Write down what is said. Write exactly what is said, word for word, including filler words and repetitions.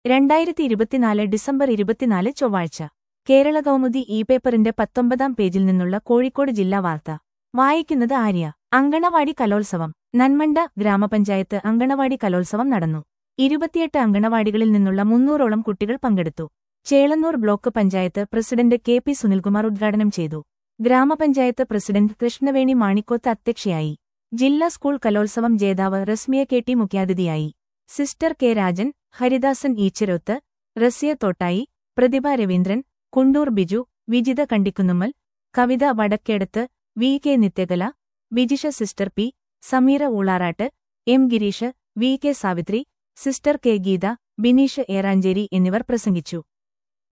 രണ്ടായിരത്തി ഇരുപത്തിനാല് ഡിസംബർ ഇരുപത്തിനാല് ചൊവ്വാഴ്ച കേരള കൗമുദി ഇ പേപ്പറിന്റെ പത്തൊമ്പതാം പേജിൽ നിന്നുള്ള കോഴിക്കോട് ജില്ലാ വാർത്ത വായിക്കുന്നത് ആര്യ. അങ്കണവാടി കലോത്സവം. നന്മണ്ട ഗ്രാമപഞ്ചായത്ത് അങ്കണവാടി കലോത്സവം നടന്നു. ഇരുപത്തിയെട്ട് അങ്കണവാടികളിൽ നിന്നുള്ള മുന്നൂറോളം കുട്ടികൾ പങ്കെടുത്തു. Chelannur block panchayat president K P Sunilkumar ഉദ്ഘാടനം ചെയ്തു. ഗ്രാമപഞ്ചായത്ത് പ്രസിഡന്റ് കൃഷ്ണവേണി മാണിക്കോത്ത് അധ്യക്ഷയായി. ജില്ലാ സ്കൂൾ കലോത്സവം ജേതാവ് റസ്മിയ കെ ടി മുഖ്യാതിഥിയായി. Sister K Rajan, Haridasan Eechiroth, Rasiya Thottayi, Prathibha Raveendran, Kundoor Biju, Vijitha Kandikkunnummal, Kavitha Vadakkedath, V K Nithyakala, Bijisha sister P, Sameera Oolarat, M Girish, V K Savithri, sister K Geetha, Bineesh Eranjeri എന്നിവർ പ്രസംഗിച്ചു.